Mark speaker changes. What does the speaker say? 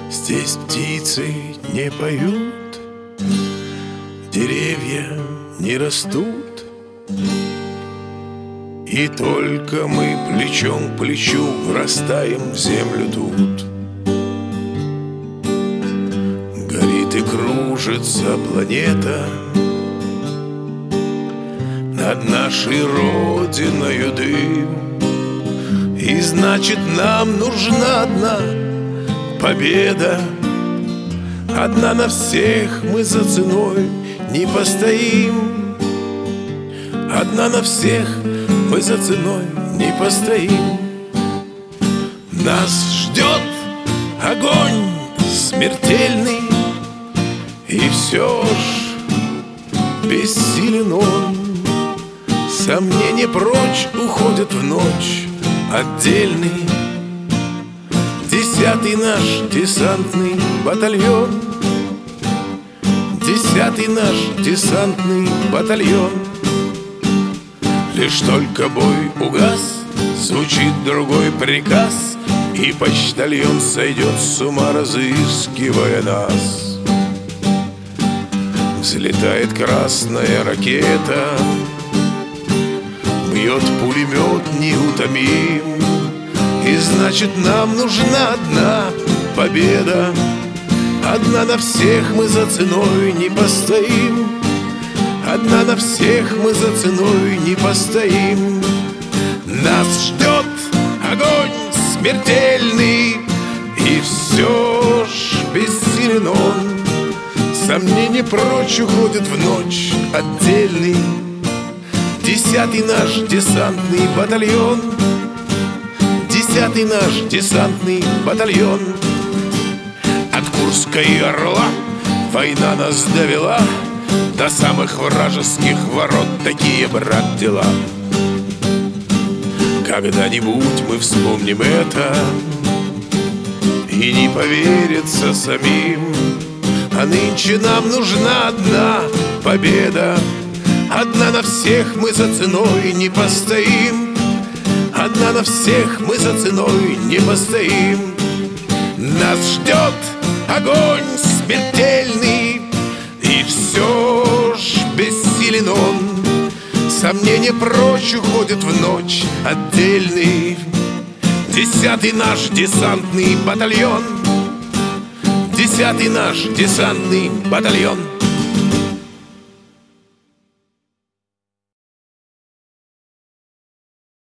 Speaker 1: Здесь птицы не поют, деревья не растут, и только мы плечом к плечу врастаем в землю тут. Горит и кружится планета над нашей родиною дым, и значит нам нужна одна победа. Одна на всех, мы за ценой не постоим. Одна на всех, мы за ценой не постоим. Нас ждет огонь смертельный, и все ж бессилен он. Сомнения прочь уходят в ночь отдельный. 10-й наш десантный батальон, 10-й наш десантный батальон. Лишь только бой угас, звучит другой приказ, и почтальон сойдет с ума, разыскивая нас. Взлетает красная ракета, бьет пулемет неутомим, и значит нам нужна одна победа. Одна на всех, мы за ценой не постоим. Одна на всех, мы за ценой не постоим. Нас ждет огонь смертельный, и все ж бессилен он. Сомнения прочь уходят в ночь отдельный. 10-й наш десантный батальон, 10-й наш десантный батальон. От Курска и Орла война нас довела до самых вражеских ворот. Такие, брат, дела. Когда-нибудь мы вспомним это, и не поверится самим. А нынче нам нужна одна победа. Одна на всех, мы за ценой не постоим. Одна на всех, мы за ценой не постоим. Нас ждет огонь смертельный, и все ж бессилен он. Сомнения прочь уходят в ночь отдельный. 10-й наш десантный батальон, 10-й наш десантный батальон.